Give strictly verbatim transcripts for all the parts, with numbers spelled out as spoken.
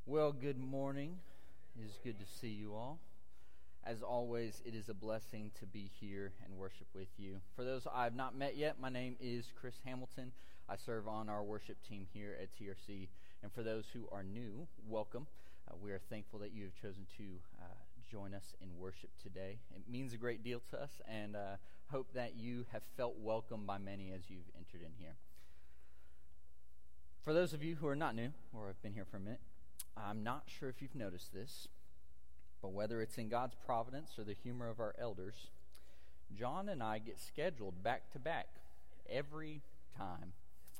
Well, good morning. It is good to see you all. As always, it is a blessing to be here and worship with you. For those I have not met yet, my name is Chris Hamilton. I serve on our worship team here at T R C. And for those who are new, welcome. Uh, we are thankful that you have chosen to uh, join us in worship today. It means a great deal to us, and uh, hope that you have felt welcome by many as you've entered in here. For those of you who are not new, or have been here for a minute, I'm not sure if you've noticed this, but whether it's in God's providence or the humor of our elders, John and I get scheduled back to back every time.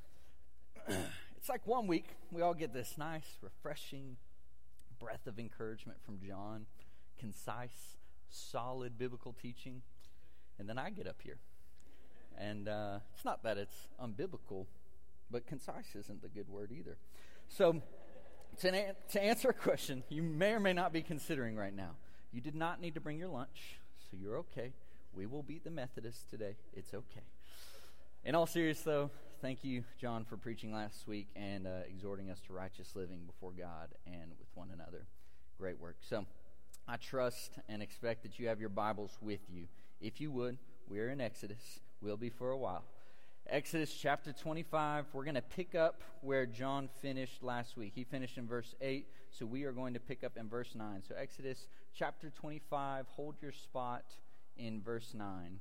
It's like one week, we all get this nice, refreshing breath of encouragement from John, concise, solid biblical teaching, and then I get up here. And uh, it's not that it's unbiblical, but concise isn't the good word either. So, To, na- to answer a question you may or may not be considering right now, you did not need to bring your lunch, so you're okay. We will beat the Methodists today. It's okay. In all seriousness, though, thank you, John, for preaching last week and uh, exhorting us to righteous living before God and with one another. Great work. So I trust and expect that you have your Bibles with you. If you would, we're in Exodus. We'll be for a while. Exodus chapter twenty-five, we're going to pick up where John finished last week. He finished in verse eight, so we are going to pick up in verse nine. So Exodus chapter twenty-five, hold your spot in verse nine.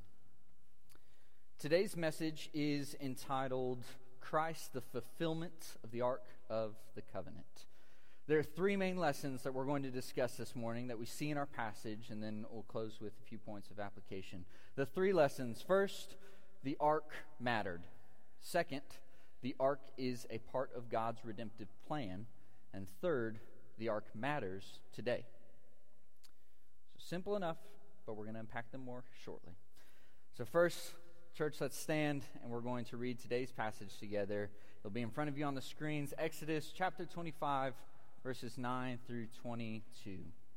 Today's message is entitled, Christ, the Fulfillment of the Ark of the Covenant. There are three main lessons that we're going to discuss this morning that we see in our passage, and then we'll close with a few points of application. The three lessons. First, the ark mattered. Second, the ark is a part of God's redemptive plan. And third, the ark matters today. So simple enough, but we're going to unpack them more shortly. So first, church, let's stand, and we're going to read today's passage together. It'll be in front of you on the screens. Exodus chapter twenty-five, verses nine through twenty-two.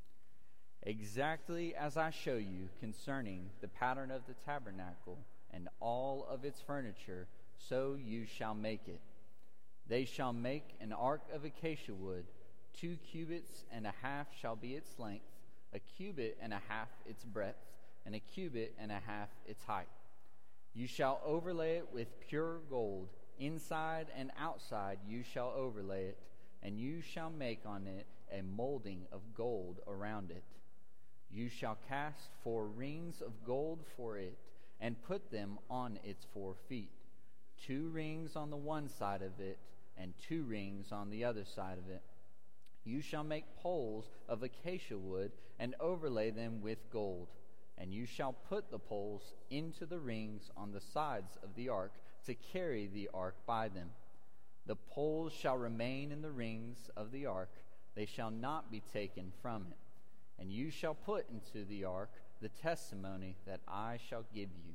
Exactly as I show you concerning the pattern of the tabernacle and all of its furniture, so you shall make it. They shall make an ark of acacia wood. Two cubits and a half shall be its length, a cubit and a half its breadth, and a cubit and a half its height. You shall overlay it with pure gold. Inside and outside you shall overlay it, and you shall make on it a molding of gold around it. You shall cast four rings of gold for it, and put them on its four feet, two rings on the one side of it, and two rings on the other side of it. You shall make poles of acacia wood, and overlay them with gold. And you shall put the poles into the rings on the sides of the ark, to carry the ark by them. The poles shall remain in the rings of the ark, they shall not be taken from it. And you shall put into the ark the testimony that I shall give you.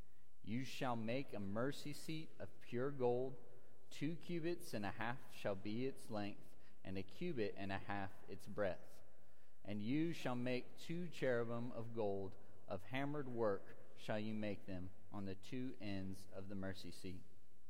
You shall make a mercy seat of pure gold. Two cubits and a half shall be its length, and a cubit and a half its breadth. And you shall make two cherubim of gold. Of hammered work shall you make them on the two ends of the mercy seat.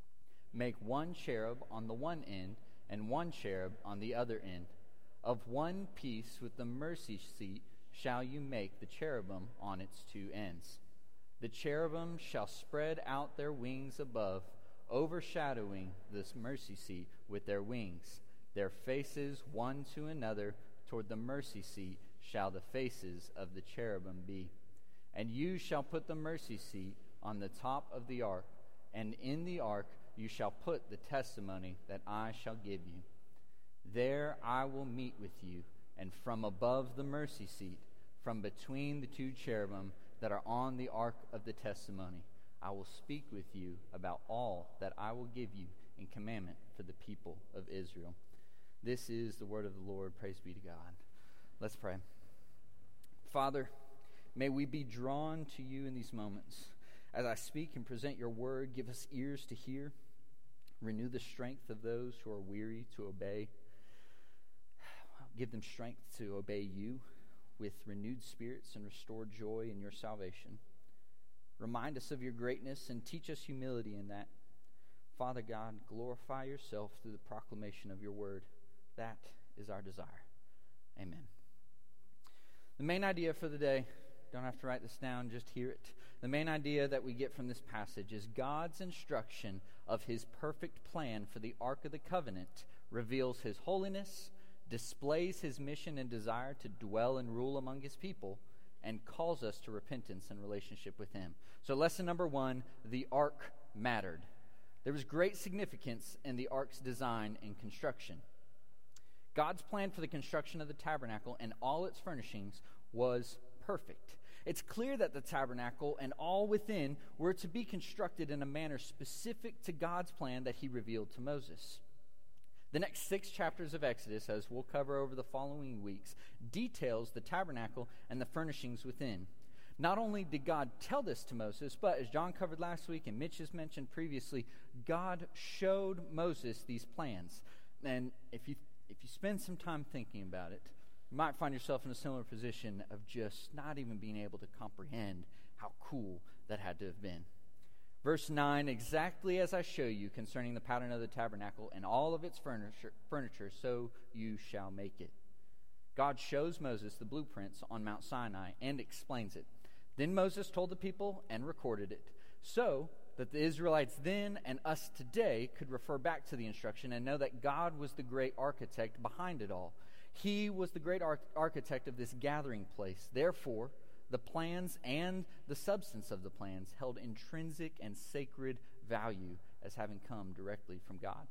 Make one cherub on the one end, and one cherub on the other end. Of one piece with the mercy seat shall you make the cherubim on its two ends. The cherubim shall spread out their wings above, overshadowing this mercy seat with their wings. Their faces one to another toward the mercy seat shall the faces of the cherubim be. And you shall put the mercy seat on the top of the ark, and in the ark you shall put the testimony that I shall give you. There I will meet with you, and from above the mercy seat, from between the two cherubim that are on the ark of the testimony, I will speak with you about all that I will give you in commandment for the people of Israel. This is the word of the Lord. Praise be to God. Let's pray. Father, may we be drawn to you in these moments. As I speak and present your word, give us ears to hear. Renew the strength of those who are weary to obey. Give them strength to obey you with renewed spirits and restored joy in your salvation. Remind us of your greatness and teach us humility in that. Father God, glorify yourself through the proclamation of your word. That is our desire. Amen. The main idea for the day, don't have to write this down, just hear it. The main idea that we get from this passage is God's instruction of his perfect plan for the Ark of the Covenant reveals his holiness, displays his mission and desire to dwell and rule among his people, and calls us to repentance and relationship with him. So lesson number one, the ark mattered. There was great significance in the ark's design and construction. God's plan for the construction of the tabernacle and all its furnishings was perfect. It's clear that the tabernacle and all within were to be constructed in a manner specific to God's plan that he revealed to Moses. The next six chapters of Exodus, as we'll cover over the following weeks, details the tabernacle and the furnishings within. Not only did God tell this to Moses, but as John covered last week and Mitch has mentioned previously, God showed Moses these plans. And if you if you spend some time thinking about it, you might find yourself in a similar position of just not even being able to comprehend how cool that had to have been. Verse nine, exactly as I show you concerning the pattern of the tabernacle and all of its furniture, furniture, so you shall make it. God shows Moses the blueprints on Mount Sinai and explains it. Then Moses told the people and recorded it, so that the Israelites then and us today could refer back to the instruction and know that God was the great architect behind it all. He was the great arch- architect of this gathering place. Therefore, the plans and the substance of the plans held intrinsic and sacred value as having come directly from God.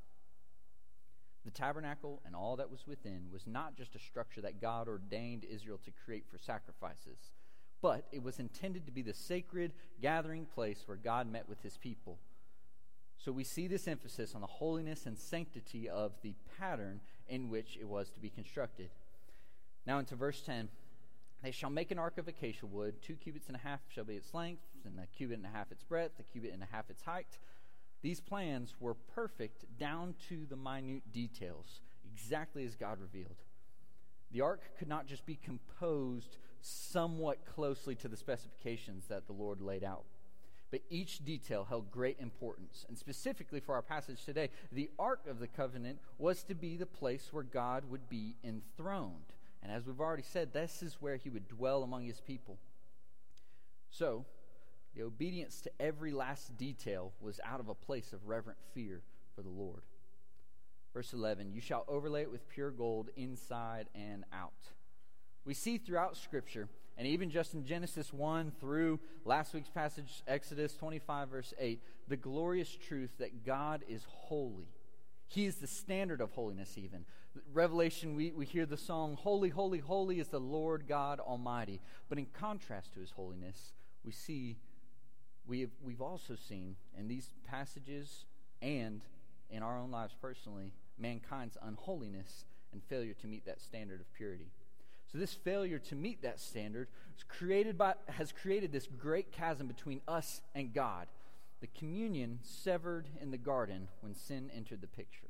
The tabernacle and all that was within was not just a structure that God ordained Israel to create for sacrifices, but it was intended to be the sacred gathering place where God met with his people. So we see this emphasis on the holiness and sanctity of the pattern in which it was to be constructed. Now into verse ten. They shall make an ark of acacia wood, two cubits and a half shall be its length, and a cubit and a half its breadth, a cubit and a half its height. These plans were perfect down to the minute details, exactly as God revealed. The ark could not just be composed somewhat closely to the specifications that the Lord laid out, but each detail held great importance. And specifically for our passage today, the Ark of the Covenant was to be the place where God would be enthroned. And as we've already said, this is where he would dwell among his people. So, the obedience to every last detail was out of a place of reverent fear for the Lord. Verse eleven, you shall overlay it with pure gold inside and out. We see throughout Scripture, and even just in Genesis one through last week's passage, Exodus twenty-five, verse eight, the glorious truth that God is holy. He is the standard of holiness even. Revelation, we, we hear the song, Holy, Holy, Holy is the Lord God Almighty. But in contrast to his holiness, we see, we have, we've also seen in these passages and in our own lives personally, mankind's unholiness and failure to meet that standard of purity. So this failure to meet that standard was created by, has created this great chasm between us and God. The communion severed in the garden when sin entered the picture.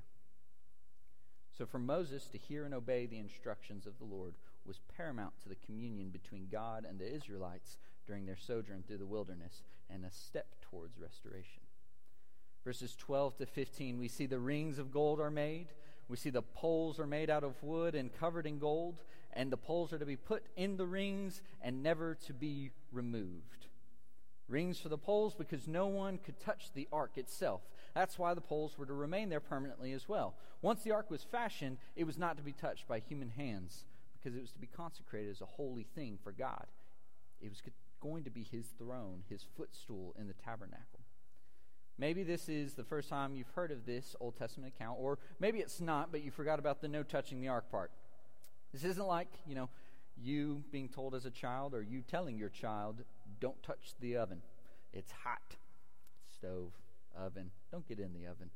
So for Moses to hear and obey the instructions of the Lord was paramount to the communion between God and the Israelites during their sojourn through the wilderness and a step towards restoration. Verses twelve to fifteen, we see the rings of gold are made. We see the poles are made out of wood and covered in gold, and the poles are to be put in the rings and never to be removed. Rings for the poles because no one could touch the ark itself. That's why the poles were to remain there permanently as well. Once the ark was fashioned, it was not to be touched by human hands because it was to be consecrated as a holy thing for God. It was going to be his throne, his footstool in the tabernacle. Maybe this is the first time you've heard of this Old Testament account, or maybe it's not, but you forgot about the no touching the ark part. This isn't like, you know, you being told as a child or you telling your child, don't touch the oven. It's hot. Stove, oven. Don't get in the oven.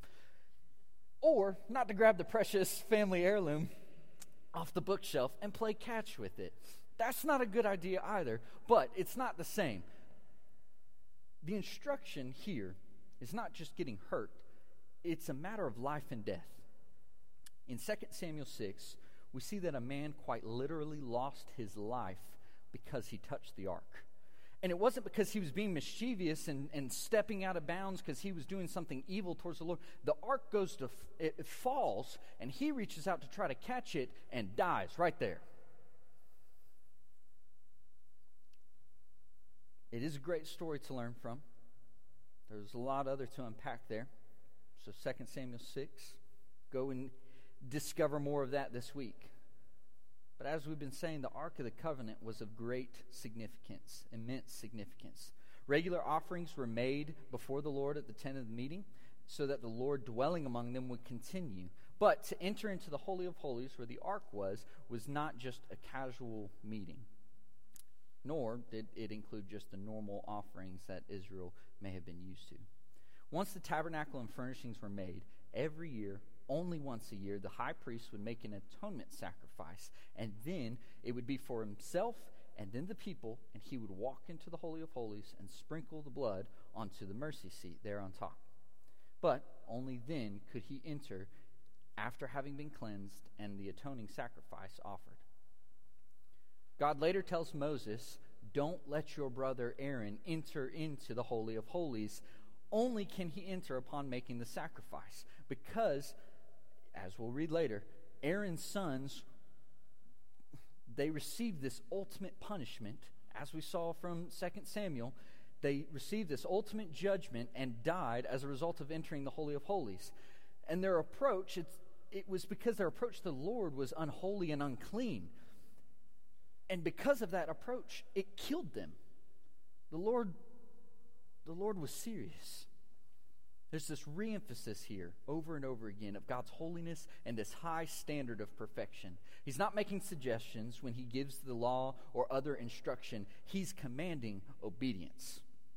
Or not to grab the precious family heirloom off the bookshelf and play catch with it. That's not a good idea either, but it's not the same. The instruction here is not just getting hurt. It's a matter of life and death. In Second Samuel six, we see that a man quite literally lost his life because he touched the ark. And it wasn't because he was being mischievous and, and stepping out of bounds because he was doing something evil towards the Lord. The ark goes to, it, it falls, and he reaches out to try to catch it and dies right there. It is a great story to learn from. There's a lot other to unpack there. So Second Samuel six, go and discover more of that this week. But as we've been saying, the Ark of the Covenant was of great significance, immense significance. Regular offerings were made before the Lord at the tent of the meeting so that the Lord dwelling among them would continue. But to enter into the Holy of Holies, where the Ark was, was not just a casual meeting, nor did it include just the normal offerings that Israel may have been used to. Once the tabernacle and furnishings were made, every year, only once a year, the high priest would make an atonement sacrifice, and then it would be for himself and then the people, and he would walk into the Holy of Holies and sprinkle the blood onto the mercy seat there on top. But only then could he enter after having been cleansed and the atoning sacrifice offered. God later tells Moses, "Don't let your brother Aaron enter into the Holy of Holies. Only can he enter upon making the sacrifice," because, as we'll read later, Aaron's sons, they received this ultimate punishment, as we saw from Second Samuel. They received this ultimate judgment and died as a result of entering the Holy of Holies. And their approach, it's, it was because their approach to the Lord was unholy and unclean. And because of that approach, it killed them. The Lord, the Lord was serious. There's this re-emphasis here over and over again of God's holiness and this high standard of perfection. He's not making suggestions when he gives the law or other instruction. He's commanding obedience.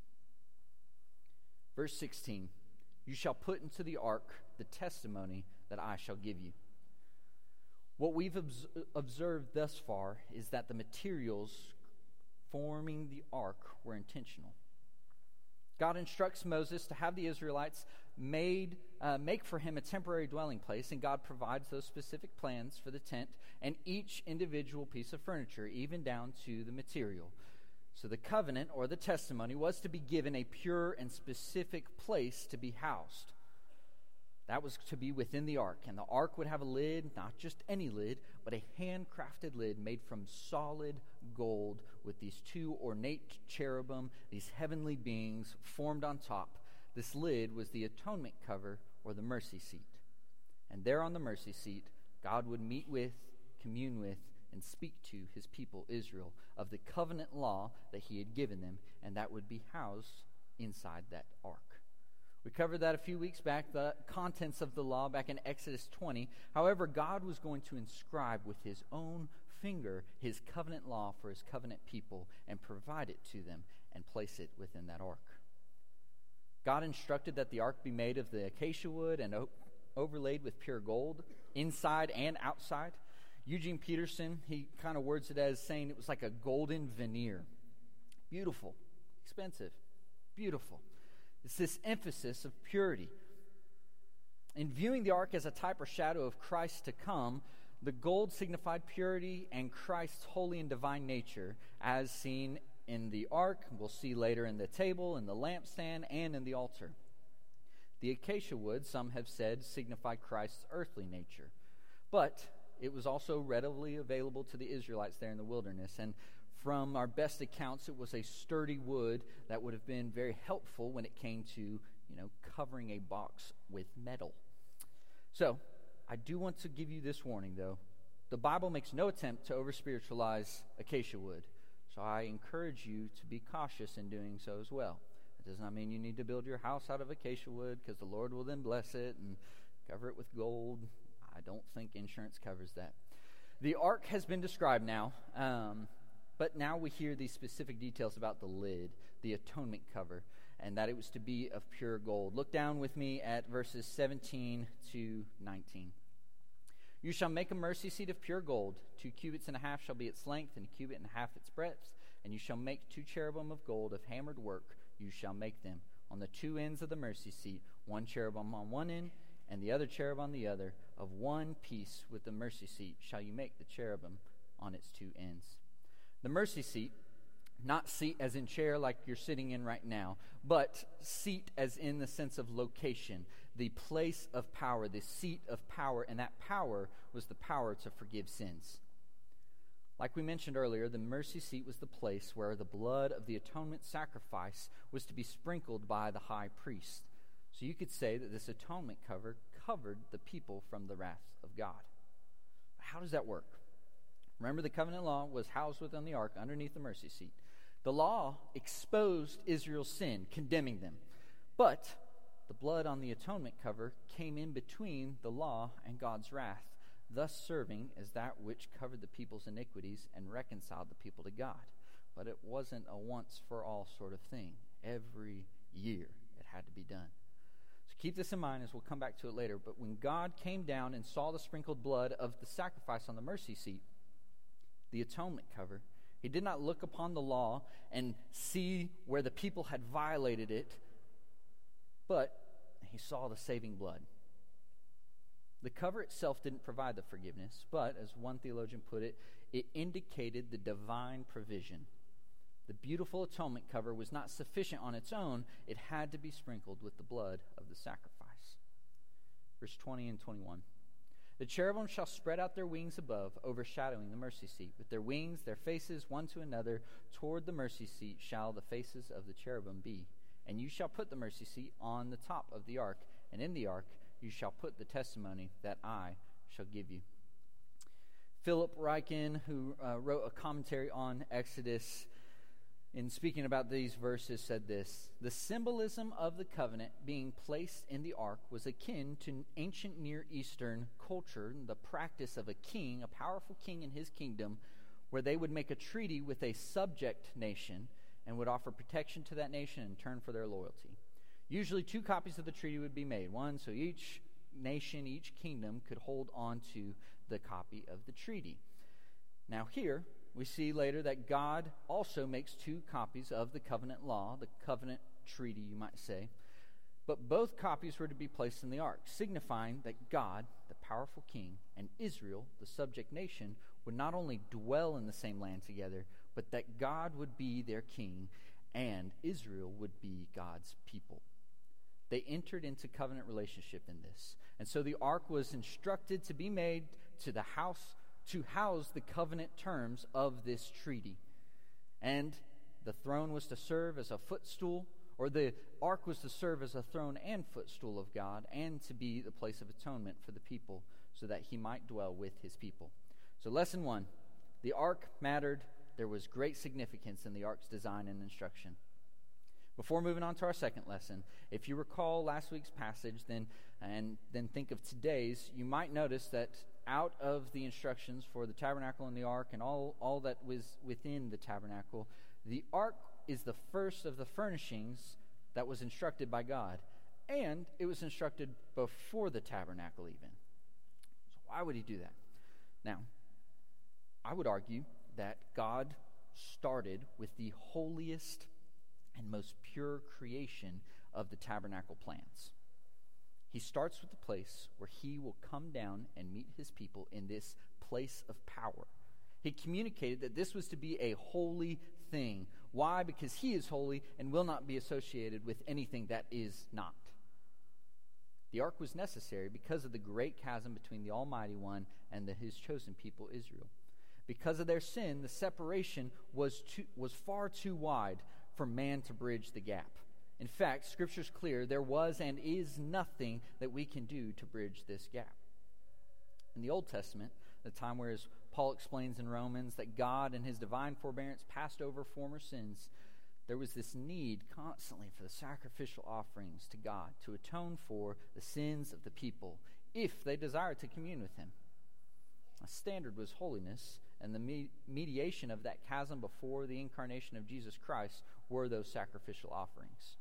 Verse sixteen, "You shall put into the ark the testimony that I shall give you." What we've obs- observed thus far is that the materials forming the ark were intentional. God instructs Moses to have the Israelites made uh, make for him a temporary dwelling place, and God provides those specific plans for the tent and each individual piece of furniture, even down to the material. So the covenant, or the testimony, was to be given a pure and specific place to be housed. That was to be within the ark, and the ark would have a lid, not just any lid, but a handcrafted lid made from solid gold with these two ornate cherubim, these heavenly beings formed on top. This lid was the atonement cover, or the mercy seat. And there on the mercy seat, God would meet with, commune with, and speak to his people Israel of the covenant law that he had given them, and that would be housed inside that ark. We covered that a few weeks back, the contents of the law back in Exodus twenty. However, God was going to inscribe with his own finger his covenant law for his covenant people and provide it to them and place it within that ark. God instructed that the ark be made of the acacia wood and o- overlaid with pure gold, inside and outside. Eugene Peterson, he kind of words it as saying it was like a golden veneer. Beautiful, expensive, beautiful. It's this emphasis of purity. In viewing the ark as a type or shadow of Christ to come, the gold signified purity and Christ's holy and divine nature, as seen in the ark. We'll see later in the table, in the lampstand, and in the altar. The acacia wood, some have said, signified Christ's earthly nature. But it was also readily available to the Israelites there in the wilderness, and from our best accounts, it was a sturdy wood that would have been very helpful when it came to, you know, covering a box with metal. So, I do want to give you this warning, though. The Bible makes no attempt to over-spiritualize acacia wood, so I encourage you to be cautious in doing so as well. It does not mean you need to build your house out of acacia wood, because the Lord will then bless it and cover it with gold. I don't think insurance covers that. The ark has been described now. Um... But now we hear these specific details about the lid, the atonement cover, and that it was to be of pure gold. Look down with me at verses seventeen to nineteen. "You shall make a mercy seat of pure gold. Two cubits and a half shall be its length, and a cubit and a half its breadth. And you shall make two cherubim of gold of hammered work. You shall make them on the two ends of the mercy seat, one cherubim on one end, and the other cherub on the other. Of one piece with the mercy seat shall you make the cherubim on its two ends." The mercy seat Not seat as in chair like you're sitting in right now, but seat as in the sense of location, the place of power, the seat of power, and that power was the power to forgive sins. Like we mentioned earlier, the mercy seat was the place where the blood of the atonement sacrifice was to be sprinkled by the high priest. So you could say that this atonement cover covered the people from the wrath of God. How does that work? Remember, the covenant law was housed within the ark underneath the mercy seat. The law exposed Israel's sin, condemning them. But the blood on the atonement cover came in between the law and God's wrath, thus serving as that which covered the people's iniquities and reconciled the people to God. But it wasn't a once-for-all sort of thing. Every year it had to be done. So keep this in mind as we'll come back to it later. But when God came down and saw the sprinkled blood of the sacrifice on the mercy seat, the atonement cover, he did not look upon the law and see where the people had violated it, but he saw the saving blood. The cover itself didn't provide the forgiveness, but, as one theologian put it, it indicated the divine provision. The beautiful atonement cover was not sufficient on its own. It had to be sprinkled with the blood of the sacrifice. Verse twenty and twenty-one. The cherubim shall spread out their wings above, overshadowing the mercy seat. With their wings, their faces one to another, toward the mercy seat shall the faces of the cherubim be. And you shall put the mercy seat on the top of the ark, and in the ark you shall put the testimony that I shall give you. Philip Ryken, who uh, wrote a commentary on Exodus, in speaking about these verses, said this: the symbolism of the covenant being placed in the ark was akin to ancient Near Eastern culture, the practice of a king, a powerful king in his kingdom, where they would make a treaty with a subject nation and would offer protection to that nation in turn for their loyalty. Usually two copies of the treaty would be made, one so each nation, each kingdom could hold on to the copy of the treaty. Now here, we see later that God also makes two copies of the covenant law, the covenant treaty, you might say. But both copies were to be placed in the ark, signifying that God, the powerful king, and Israel, the subject nation, would not only dwell in the same land together, but that God would be their king and Israel would be God's people. They entered into covenant relationship in this. And so the ark was instructed to be made to the house to house the covenant terms of this treaty. And the throne was to serve as a footstool, or the ark was to serve as a throne and footstool of God, and to be the place of atonement for the people, so that he might dwell with his people. So lesson one, the ark mattered. There was great significance in the ark's design and instruction. Before moving on to our second lesson, if you recall last week's passage, then and then think of today's, you might notice that out of the instructions for the tabernacle and the ark and all, all that was within the tabernacle, the ark is the first of the furnishings that was instructed by God. And it was instructed before the tabernacle even. So why would he do that? Now, I would argue that God started with the holiest and most pure creation of the tabernacle plans. He starts with the place where he will come down and meet his people in this place of power. He communicated that this was to be a holy thing. Why? Because he is holy and will not be associated with anything that is not. The ark was necessary because of the great chasm between the Almighty One and the, his chosen people, Israel. Because of their sin, the separation was too, was far too wide for man to bridge the gap. In fact, Scripture's clear, there was and is nothing that we can do to bridge this gap. In the Old Testament, the time where, as Paul explains in Romans, that God in his divine forbearance passed over former sins, there was this need constantly for the sacrificial offerings to God to atone for the sins of the people if they desired to commune with him. A standard was holiness, and the me- mediation of that chasm before the incarnation of Jesus Christ were those sacrificial offerings.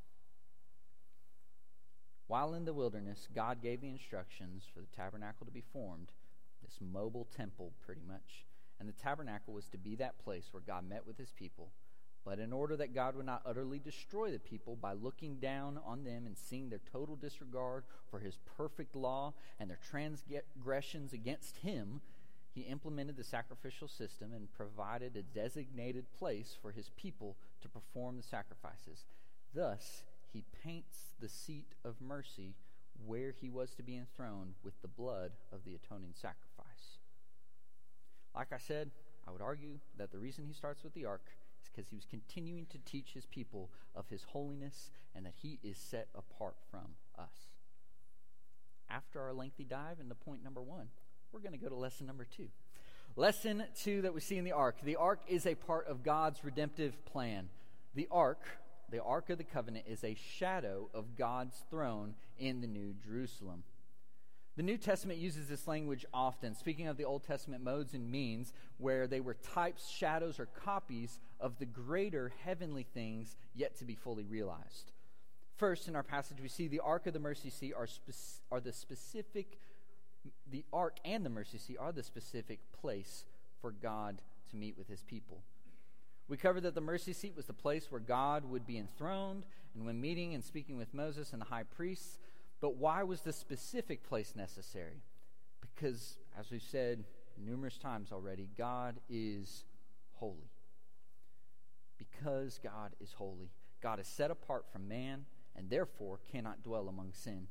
While in the wilderness, God gave the instructions for the tabernacle to be formed, this mobile temple pretty much, and the tabernacle was to be that place where God met with his people. But in order that God would not utterly destroy the people by looking down on them and seeing their total disregard for his perfect law and their transgressions against him, He implemented the sacrificial system and provided a designated place for his people to perform the sacrifices. Thus, he paints the seat of mercy where he was to be enthroned with the blood of the atoning sacrifice. Like I said, I would argue that the reason he starts with the ark is because he was continuing to teach his people of his holiness and that he is set apart from us. After our lengthy dive into point number one, we're going to go to lesson number two. Lesson two that we see in the ark. The ark is a part of God's redemptive plan. The ark, the Ark of the Covenant, is a shadow of God's throne in the New Jerusalem. The New Testament uses this language often, speaking of the Old Testament modes and means, where they were types, shadows, or copies of the greater heavenly things yet to be fully realized. First, in our passage, we see the Ark of the Mercy Seat are, spe- are the specific, the Ark and the Mercy Seat are the specific place for God to meet with his people. We covered that the mercy seat was the place where God would be enthroned, and when meeting and speaking with Moses and the high priests. But why was this specific place necessary? Because, as we've said numerous times already, God is holy. Because God is holy, God is set apart from man, and therefore cannot dwell among sin.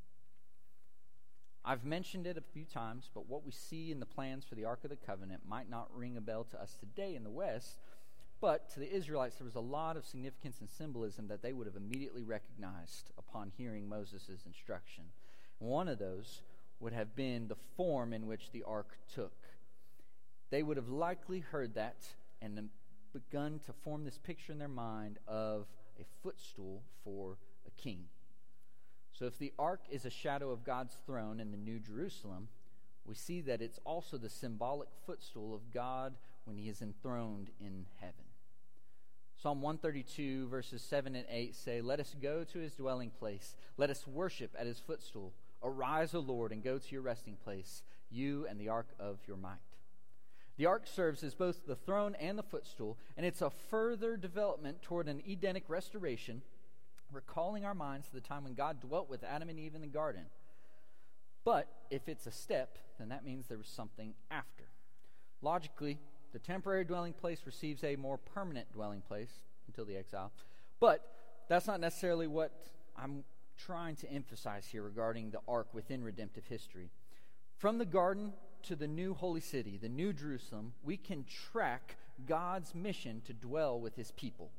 I've mentioned it a few times, but what we see in the plans for the Ark of the Covenant might not ring a bell to us today in the West. But to the Israelites, there was a lot of significance and symbolism that they would have immediately recognized upon hearing Moses' instruction. One of those would have been the form in which the ark took. They would have likely heard that and begun to form this picture in their mind of a footstool for a king. So if the ark is a shadow of God's throne in the New Jerusalem, we see that it's also the symbolic footstool of God when he is enthroned in heaven. Psalm one thirty-two, verses seven and eight say, "Let us go to his dwelling place. Let us worship at his footstool. Arise, O Lord, and go to your resting place, you and the ark of your might." The ark serves as both the throne and the footstool, and it's a further development toward an Edenic restoration, recalling our minds to the time when God dwelt with Adam and Eve in the garden. But if it's a step, then that means there was something after. Logically, the temporary dwelling place receives a more permanent dwelling place until the exile. But that's not necessarily what I'm trying to emphasize here regarding the ark within redemptive history. From the garden to the new holy city, the New Jerusalem, we can track God's mission to dwell with his people.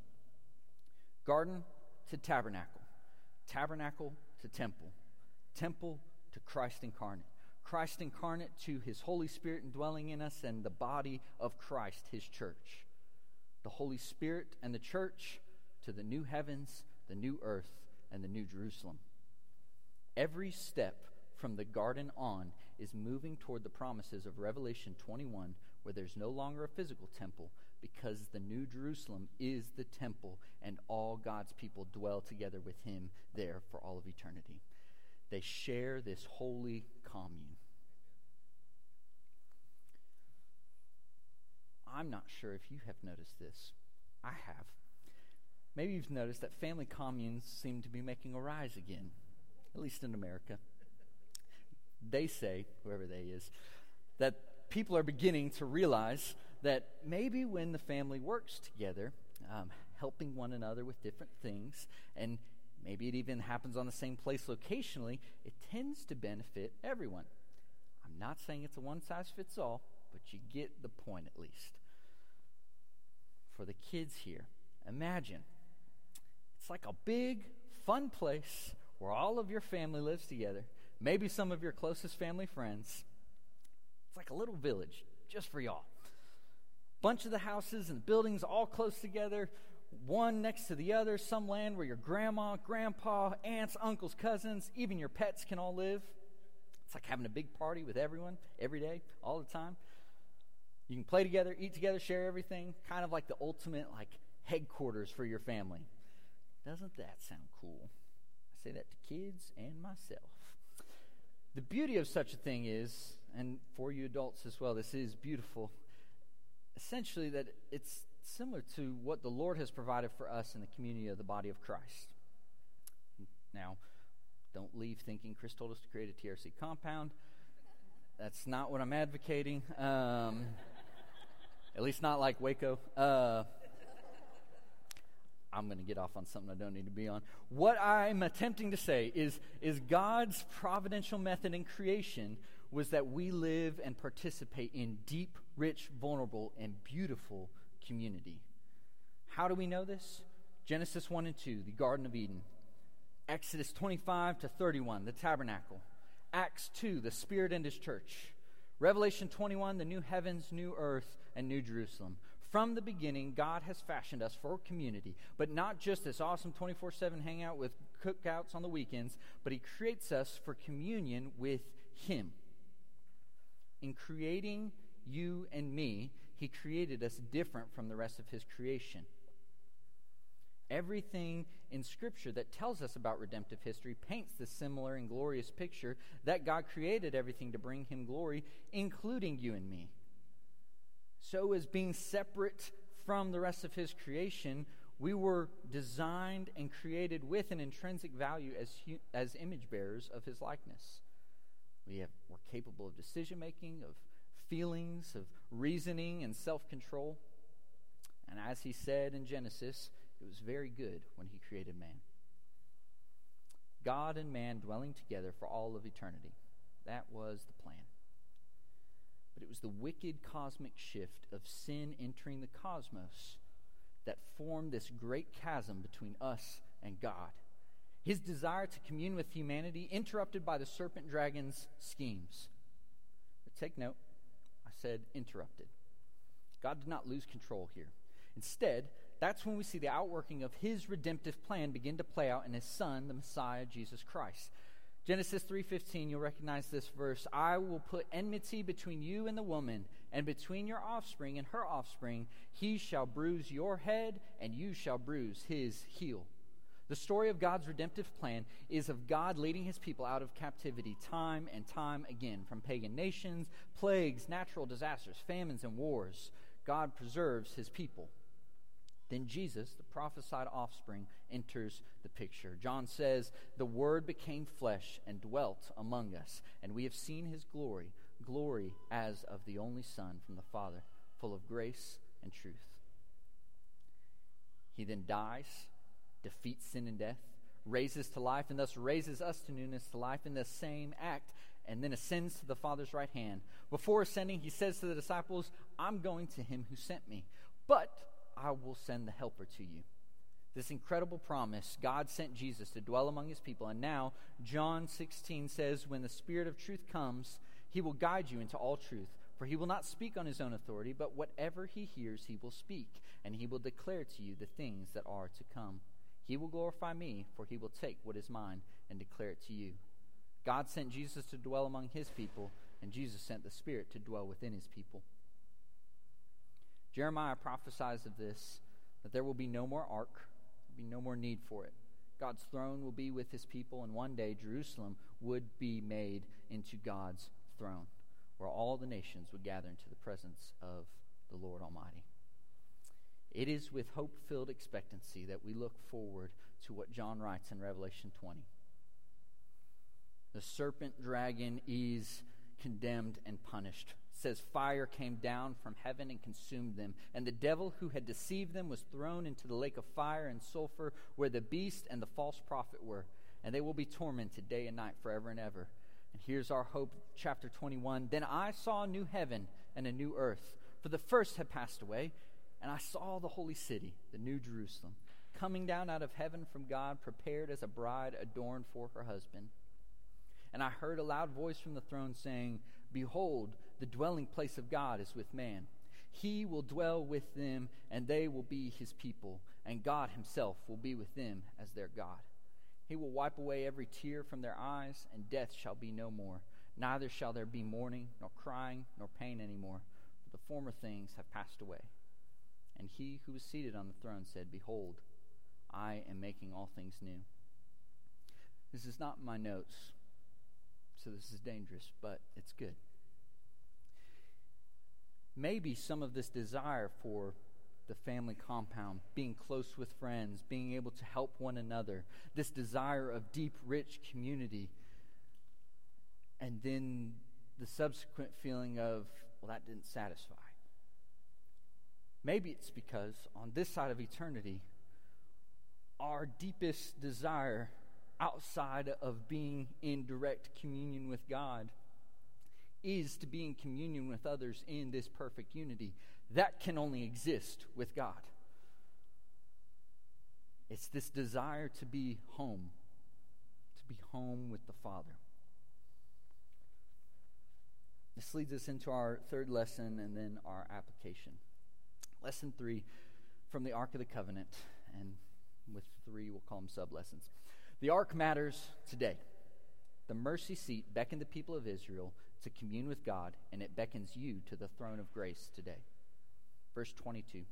Garden to tabernacle, tabernacle to temple, temple to Christ incarnate, Christ incarnate to his Holy Spirit indwelling in us, and the body of Christ, his church. The Holy Spirit and the church to the new heavens, the new earth, and the New Jerusalem. Every step from the garden on is moving toward the promises of Revelation twenty-one, where there's no longer a physical temple, because the New Jerusalem is the temple, and all God's people dwell together with him there for all of eternity. They share this holy commune. I'm not sure if you have noticed this. I have. Maybe you've noticed that family communes seem to be making a rise again, at least in America. They say, whoever they is, that people are beginning to realize that maybe when the family works together, um, helping one another with different things, and maybe it even happens on the same place locationally, it tends to benefit everyone. I'm not saying it's a one-size-fits-all, but you get the point at least. For the kids here, imagine it's like a big, fun place where all of your family lives together, maybe some of your closest family friends. It's like a little village just for y'all. Bunch of the houses and buildings all close together, one next to the other, some land where your grandma, grandpa, aunts, uncles, cousins, even your pets can all live. It's like having a big party with everyone, every day, all the time. You can play together, eat together, share everything, kind of like the ultimate like headquarters for your family. Doesn't that sound cool? I say that to kids and myself. The beauty of such a thing is, and for you adults as well, this is beautiful, essentially that it's similar to what the Lord has provided for us in the community of the body of Christ. Now, don't leave thinking Chris told us to create a T R C compound. That's not what I'm advocating. Um, at least not like Waco. Uh, I'm going to get off on something I don't need to be on. What I'm attempting to say is, is God's providential method in creation was that we live and participate in deep, rich, vulnerable, and beautiful community. How do we know this? Genesis one and two, the Garden of Eden. Exodus twenty-five to thirty-one, the tabernacle. Acts two, the Spirit and His church. Revelation twenty-one, the new heavens, new earth, and new Jerusalem. From the beginning, God has fashioned us for community, but not just this awesome twenty-four seven hangout with cookouts on the weekends, but He creates us for communion with Him. In creating you and me, He created us different from the rest of His creation. Everything in Scripture that tells us about redemptive history paints this similar and glorious picture that God created everything to bring Him glory, including you and me. So as being separate from the rest of His creation, we were designed and created with an intrinsic value as hu- as image bearers of His likeness. We have, we're capable of decision-making, of feelings, of reasoning, and self-control. And as He said in Genesis, it was very good when He created man. God and man dwelling together for all of eternity. That was the plan. But it was the wicked cosmic shift of sin entering the cosmos that formed this great chasm between us and God. His desire to commune with humanity interrupted by the serpent dragon's schemes. But take note, I said interrupted. God did not lose control here. Instead, that's when we see the outworking of His redemptive plan begin to play out in His Son, the Messiah, Jesus Christ. Genesis three fifteen, you'll recognize this verse. I will put enmity between you and the woman, and between your offspring and her offspring. He shall bruise your head, and you shall bruise his heel. The story of God's redemptive plan is of God leading His people out of captivity time and time again, from pagan nations, plagues, natural disasters, famines, and wars. God preserves His people. Then Jesus, the prophesied offspring, enters the picture. John says, the Word became flesh and dwelt among us, and we have seen His glory, glory as of the only Son from the Father, full of grace and truth. He then dies, defeats sin and death, raises to life, and thus raises us to newness to life in the same act, and then ascends to the Father's right hand. Before ascending, He says to the disciples, I'm going to Him who sent me, but I will send the Helper to you. This incredible promise, God sent Jesus to dwell among His people, and now John sixteen says, when the Spirit of truth comes, He will guide you into all truth, for He will not speak on His own authority, but whatever He hears He will speak, and He will declare to you the things that are to come. He will glorify me, for He will take what is mine and declare it to you. God sent Jesus to dwell among His people, and Jesus sent the Spirit to dwell within His people. Jeremiah prophesies of this, that there will be no more ark, there will be no more need for it. God's throne will be with His people, and one day Jerusalem would be made into God's throne, where all the nations would gather into the presence of the Lord Almighty. It is with hope-filled expectancy that we look forward to what John writes in Revelation twenty. The serpent dragon is condemned and punished. It says fire came down from heaven and consumed them, and the devil who had deceived them was thrown into the lake of fire and sulfur, where the beast and the false prophet were, and they will be tormented day and night forever and ever. And here's our hope, chapter twenty-one. Then I saw a new heaven and a new earth, for the first had passed away, and I saw the holy city, the new Jerusalem, coming down out of heaven from God, prepared as a bride adorned for her husband. And I heard a loud voice from the throne saying, behold, the dwelling place of God is with man. He will dwell with them, and they will be His people, and God Himself will be with them as their God. He will wipe away every tear from their eyes, and death shall be no more. Neither shall there be mourning, nor crying, nor pain any more, for the former things have passed away. And He who was seated on the throne said, behold, I am making all things new. This is not in my notes, so this is dangerous, but it's good. Maybe some of this desire for the family compound, being close with friends, being able to help one another, this desire of deep, rich community, and then the subsequent feeling of, well, that didn't satisfy. Maybe it's because on this side of eternity, our deepest desire outside of being in direct communion with God is to be in communion with others in this perfect unity. That can only exist with God. It's this desire to be home, to be home with the Father. This leads us into our third lesson and then our application. Lesson three, from the Ark of the Covenant, and with three, we'll call them sub-lessons. The Ark matters today. The mercy seat beckoned the people of Israel to commune with God, and it beckons you to the throne of grace today. Verse twenty-two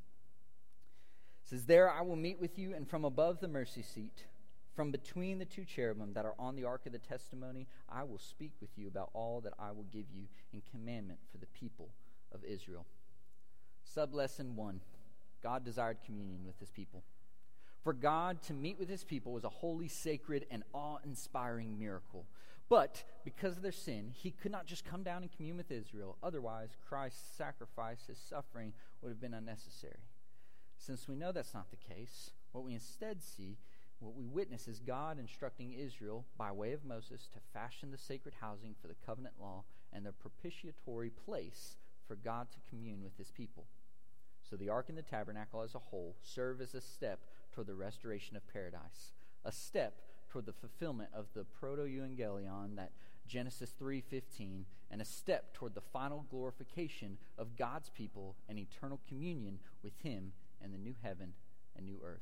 says, "There I will meet with you, and from above the mercy seat, from between the two cherubim that are on the ark of the testimony, I will speak with you about all that I will give you in commandment for the people of Israel." Sub-lesson one, God desired communion with his people. For God to meet with his people was a holy, sacred, and awe-inspiring miracle. But because of their sin, he could not just come down and commune with Israel. Otherwise, Christ's sacrifice, his suffering, would have been unnecessary. Since we know that's not the case, what we instead see, what we witness is God instructing Israel by way of Moses to fashion the sacred housing for the covenant law and the propitiatory place for God to commune with his people. So the ark and the tabernacle as a whole serve as a step toward the restoration of paradise, a step toward the fulfillment of the proto-evangelion, that Genesis three fifteen, and a step toward the final glorification of God's people and eternal communion with him and the new heaven and new earth.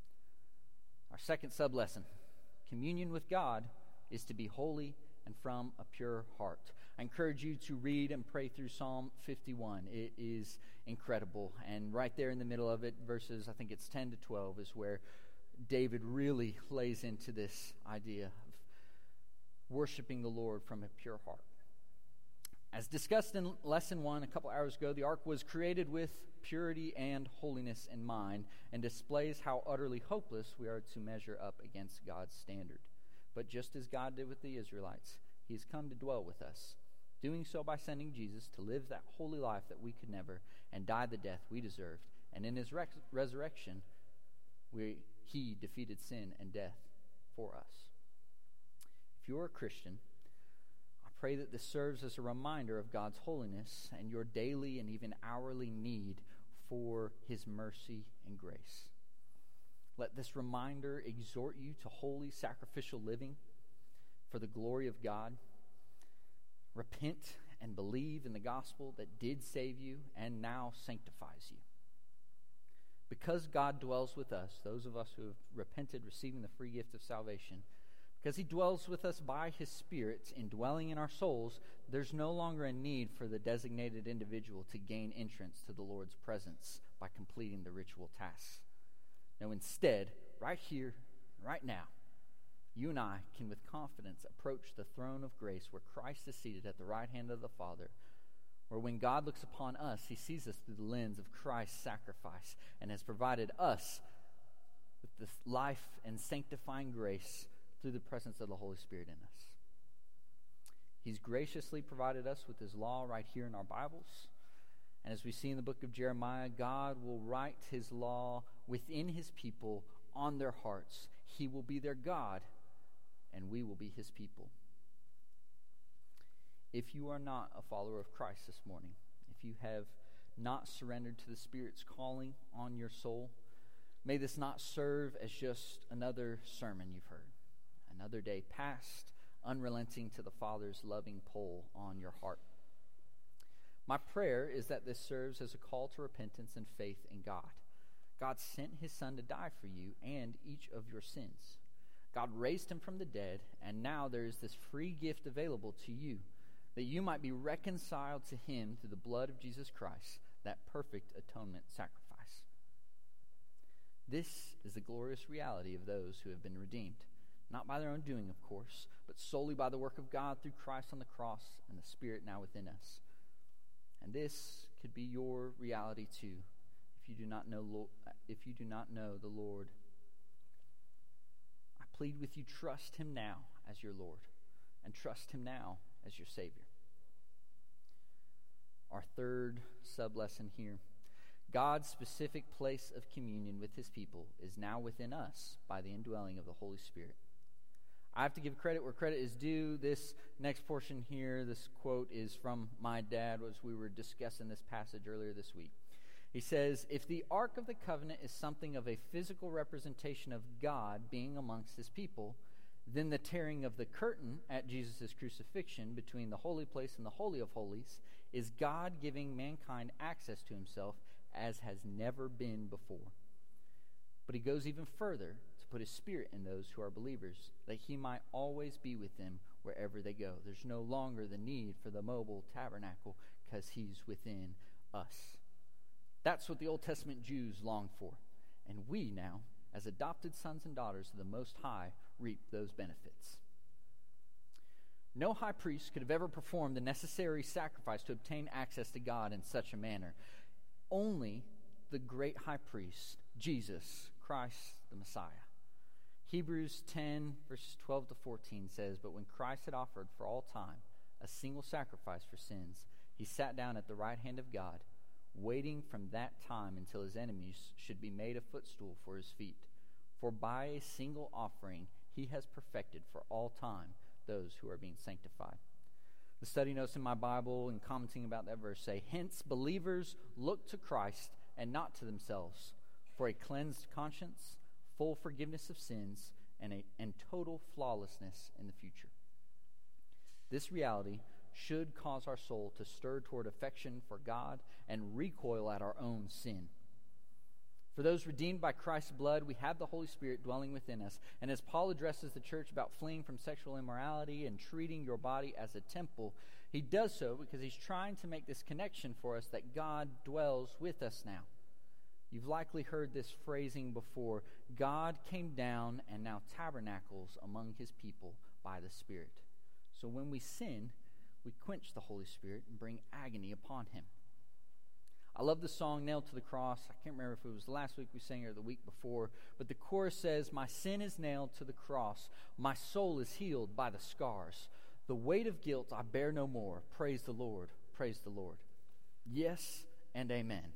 Our second sub-lesson, communion with God is to be holy and from a pure heart. I encourage you to read and pray through Psalm fifty-one. It is incredible. And right there in the middle of it, verses, I think it's ten to twelve, is where David really lays into this idea of worshiping the Lord from a pure heart. As discussed in lesson one a couple hours ago, the ark was created with purity and holiness in mind and displays how utterly hopeless we are to measure up against God's standard. But just as God did with the Israelites, he has come to dwell with us, doing so by sending Jesus to live that holy life that we could never and die the death we deserved. And in his res- resurrection, we, he defeated sin and death for us. If you're a Christian, I pray that this serves as a reminder of God's holiness and your daily and even hourly need for his mercy and grace. Let this reminder exhort you to holy sacrificial living for the glory of God. Repent and believe in the gospel that did save you and now sanctifies you. Because God dwells with us, those of us who have repented, receiving the free gift of salvation, because he dwells with us by his Spirit indwelling in our souls, there's no longer a need for the designated individual to gain entrance to the Lord's presence by completing the ritual tasks. No, instead, right here, right now, you and I can with confidence approach the throne of grace where Christ is seated at the right hand of the Father, where when God looks upon us, he sees us through the lens of Christ's sacrifice and has provided us with this life and sanctifying grace through the presence of the Holy Spirit in us. He's graciously provided us with his law right here in our Bibles. And as we see in the book of Jeremiah, God will write his law within his people on their hearts. He will be their God, and we will be his people. If you are not a follower of Christ this morning, if you have not surrendered to the Spirit's calling on your soul, may this not serve as just another sermon you've heard, another day passed, unrelenting to the Father's loving pull on your heart. My prayer is that this serves as a call to repentance and faith in God. God sent his Son to die for you and each of your sins. God raised him from the dead, and now there is this free gift available to you, that you might be reconciled to him through the blood of Jesus Christ, that perfect atonement sacrifice. This is the glorious reality of those who have been redeemed, not by their own doing, of course, but solely by the work of God through Christ on the cross and the Spirit now within us. And this could be your reality too, if you do not know, if you do not know the Lord. I plead with you, trust him now as your Lord, and trust him now as your Savior. our third sub-lesson here. God's specific place of communion with his people is now within us by the indwelling of the Holy Spirit. I have to give credit where credit is due. This next portion here, this quote, is from my dad as we were discussing this passage earlier this week. He says, "If the Ark of the Covenant is something of a physical representation of God being amongst his people, then the tearing of the curtain at Jesus' crucifixion between the holy place and the Holy of Holies is God giving mankind access to himself as has never been before. But he goes even further to put his Spirit in those who are believers, that he might always be with them wherever they go." There's no longer the need for the mobile tabernacle because he's within us. That's what the Old Testament Jews longed for. And we now, as adopted sons and daughters of the Most High, reap those benefits. No high priest could have ever performed the necessary sacrifice to obtain access to God in such a manner. Only the great high priest, Jesus Christ the Messiah. Hebrews ten, verses twelve to fourteen says, "But when Christ had offered for all time a single sacrifice for sins, he sat down at the right hand of God, waiting from that time until his enemies should be made a footstool for his feet. For by a single offering he has perfected for all time those who are being sanctified." The study notes in my Bible and commenting about that verse say, "Hence believers look to Christ and not to themselves for a cleansed conscience, full forgiveness of sins, and, a, and total flawlessness in the future." This reality should cause our soul to stir toward affection for God and recoil at our own sin. For those redeemed by Christ's blood, we have the Holy Spirit dwelling within us. And as Paul addresses the church about fleeing from sexual immorality and treating your body as a temple, he does so because he's trying to make this connection for us that God dwells with us now. You've likely heard this phrasing before. God came down and now tabernacles among his people by the Spirit. So when we sin, we quench the Holy Spirit and bring agony upon him. I love the song "Nailed to the Cross." I can't remember if it was last week we sang it or the week before, but the chorus says, "My sin is nailed to the cross. My soul is healed by the scars. The weight of guilt I bear no more. Praise the Lord, praise the Lord." Yes and amen.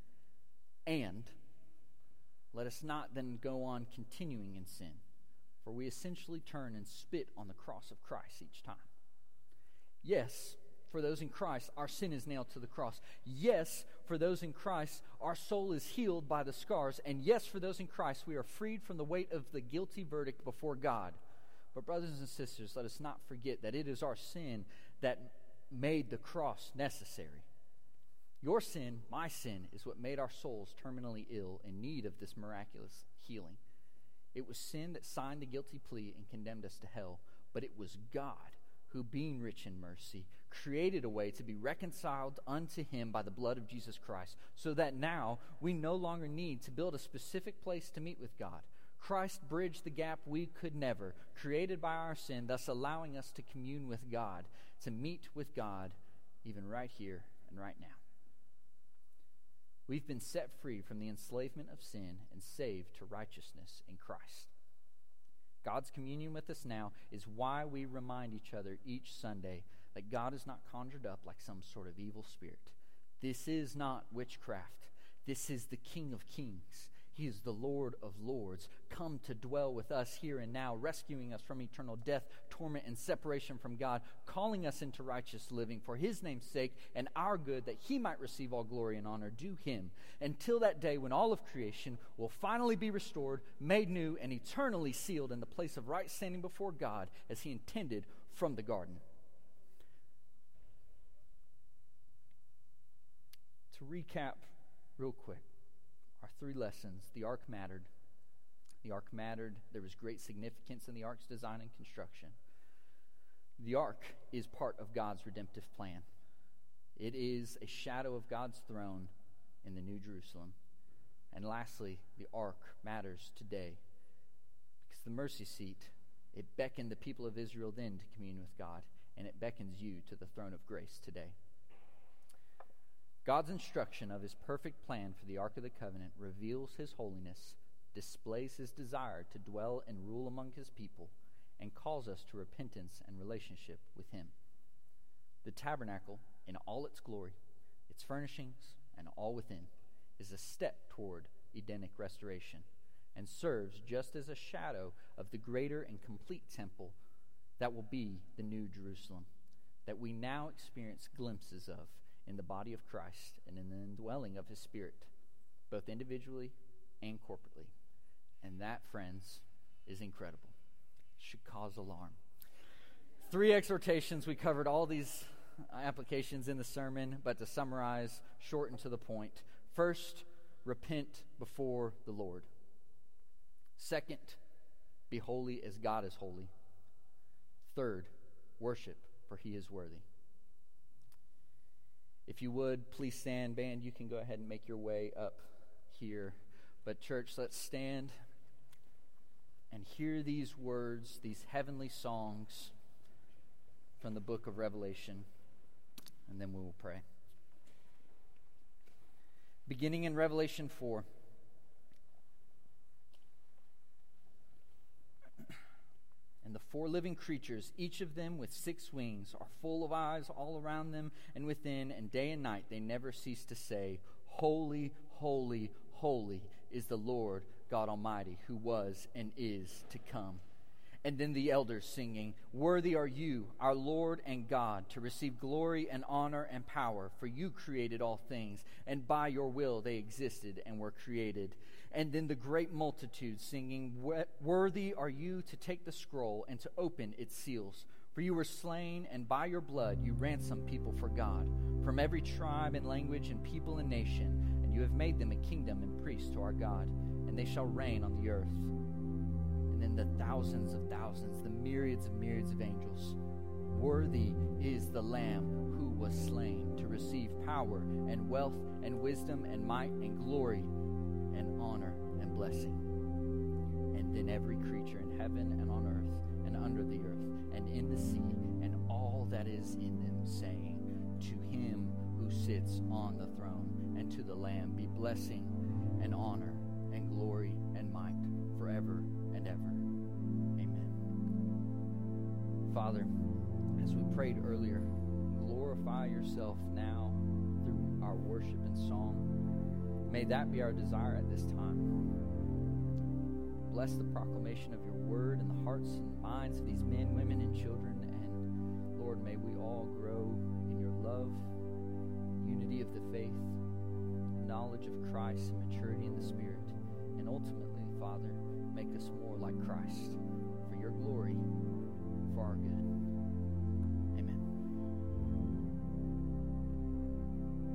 And let us not then go on continuing in sin, for we essentially turn and spit on the cross of Christ each time. Yes, for those in Christ, our sin is nailed to the cross. Yes, for those in Christ, our soul is healed by the scars. And yes, for those in Christ, we are freed from the weight of the guilty verdict before God. But brothers and sisters, let us not forget that it is our sin that made the cross necessary. Your sin, my sin, is what made our souls terminally ill in need of this miraculous healing. It was sin that signed the guilty plea and condemned us to hell, but it was God who, being rich in mercy, created a way to be reconciled unto him by the blood of Jesus Christ, so that now we no longer need to build a specific place to meet with God. Christ bridged the gap we could never, created by our sin, thus allowing us to commune with God, to meet with God, even right here and right now. We've been set free from the enslavement of sin and saved to righteousness in Christ. God's communion with us now is why we remind each other each Sunday that God is not conjured up like some sort of evil spirit. This is not witchcraft. This is the King of Kings. He is the Lord of Lords, come to dwell with us here and now, rescuing us from eternal death, torment, and separation from God, calling us into righteous living for his name's sake and our good, that he might receive all glory and honor due him, until that day when all of creation will finally be restored, made new, and eternally sealed in the place of right standing before God as he intended from the garden. To recap real quick, our three lessons: the ark mattered. The ark mattered. There was great significance in the ark's design and construction. The ark is part of God's redemptive plan. It is a shadow of God's throne in the New Jerusalem. And lastly, the ark matters today because the mercy seat, it beckoned the people of Israel then to commune with God, and it beckons you to the throne of grace today. God's instruction of his perfect plan for the Ark of the Covenant reveals his holiness, displays his desire to dwell and rule among his people, and calls us to repentance and relationship with him. The tabernacle, in all its glory, its furnishings, and all within, is a step toward Edenic restoration, and serves just as a shadow of the greater and complete temple that will be the New Jerusalem, that we now experience glimpses of in the body of Christ and in the indwelling of his Spirit, both individually and corporately. And that, friends, is incredible. It should cause alarm. Three exhortations. We covered all these applications in the sermon, but to summarize, short and to the point. First, repent before the Lord. Second, be holy as God is holy. Third, worship, for he is worthy. If you would, please stand. Band, you can go ahead and make your way up here. But church, let's stand and hear these words, these heavenly songs from the book of Revelation, and then we will pray. Beginning in Revelation four. And the four living creatures, each of them with six wings, are full of eyes all around them and within, and day and night they never cease to say, Holy, holy, holy is the Lord God Almighty, who was and is to come. And then the elders singing, Worthy are you, our Lord and God, to receive glory and honor and power, for you created all things, and by your will they existed and were created. And then the great multitude singing, Worthy are you to take the scroll and to open its seals. For you were slain, and by your blood you ransomed people for God, from every tribe and language and people and nation, and you have made them a kingdom and priests to our God, and they shall reign on the earth. And then the thousands of thousands, the myriads of myriads of angels. Worthy is the Lamb who was slain to receive power and wealth and wisdom and might and glory and honor and blessing. And then every creature in heaven and on earth and under the earth and in the sea and all that is in them, saying, To him who sits on the throne and to the Lamb be blessing and honor and glory and might forever and ever. Amen. Father, as we prayed earlier, glorify yourself now through our worship and song. May that be our desire at this time. Bless the proclamation of your word in the hearts and minds of these men, women, and children. And Lord, may we all grow in your love, unity of the faith, knowledge of Christ, and maturity in the Spirit. And ultimately, Father, make us more like Christ for your glory, for our good.